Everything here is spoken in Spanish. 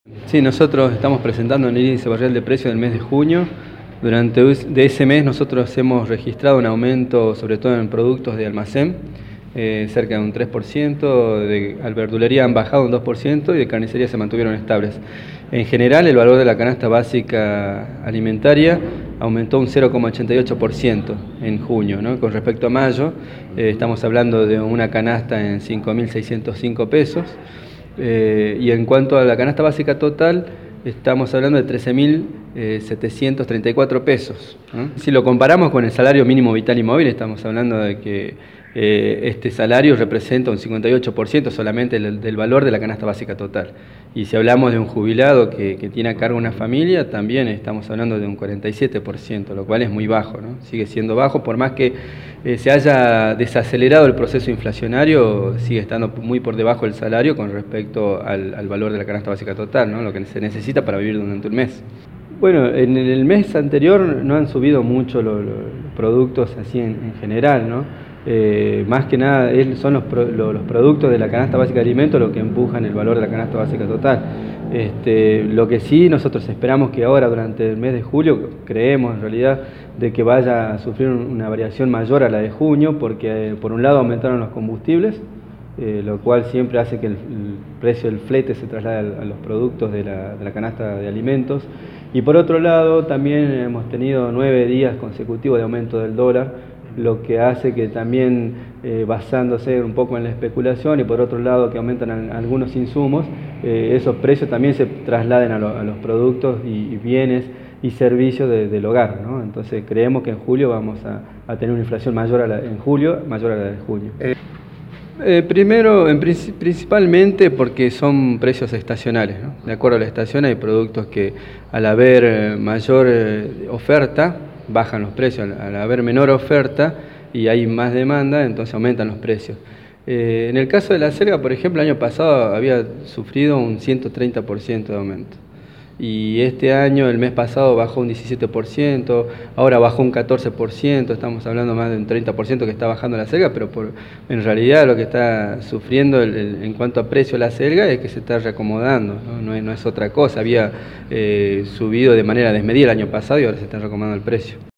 Sí, nosotros estamos presentando el índice barrial de precios del mes de junio. Durante ese mes nosotros hemos registrado un aumento, sobre todo en productos de almacén, cerca de un 3%, de verdulería han bajado un 2% y de carnicería se mantuvieron estables. En general, el valor de la canasta básica alimentaria aumentó un 0,88% en junio, ¿no? Con respecto a mayo, estamos hablando de una canasta en 5.605 pesos. Y en cuanto a la canasta básica total, estamos hablando de 13.734 pesos, ¿no? Si lo comparamos con el salario mínimo vital y móvil, estamos hablando de que este salario representa un 58% solamente del valor de la canasta básica total. Y si hablamos de un jubilado que tiene a cargo una familia, también estamos hablando de un 47%, lo cual es muy bajo, ¿no? Sigue siendo bajo, por más que se haya desacelerado el proceso inflacionario, sigue estando muy por debajo del salario con respecto al valor de la canasta básica total, ¿no? Lo que se necesita para vivir durante un mes. Bueno, en el mes anterior no han subido mucho los productos así en general, ¿no? Más que nada son los productos de la canasta básica de alimentos los que empujan el valor de la canasta básica total. Lo que sí nosotros esperamos que ahora durante el mes de julio, creemos en realidad de que vaya a sufrir una variación mayor a la de junio, porque por un lado aumentaron los combustibles, lo cual siempre hace que el precio del flete se traslade a los productos de la canasta de alimentos. Y por otro lado también hemos tenido 9 días consecutivos de aumento del dólar, lo que hace que también, basándose un poco en la especulación y por otro lado que aumentan algunos insumos, esos precios también se trasladen a los productos y bienes y servicios del hogar, ¿no? Entonces creemos que en julio vamos a tener una inflación mayor en julio, mayor a la de junio. Primero, principalmente porque son precios estacionales, ¿no? De acuerdo a la estación hay productos que al haber mayor oferta bajan los precios, al haber menor oferta y hay más demanda, entonces aumentan los precios. En el caso de la selga, por ejemplo, el año pasado había sufrido un 130% de aumento. Y este año, el mes pasado, bajó un 17%, ahora bajó un 14%, estamos hablando más de un 30% que está bajando la selga, pero en realidad lo que está sufriendo en cuanto a precio la selga es que se está reacomodando, ¿no? No es otra cosa, había subido de manera desmedida el año pasado y ahora se está reacomodando el precio.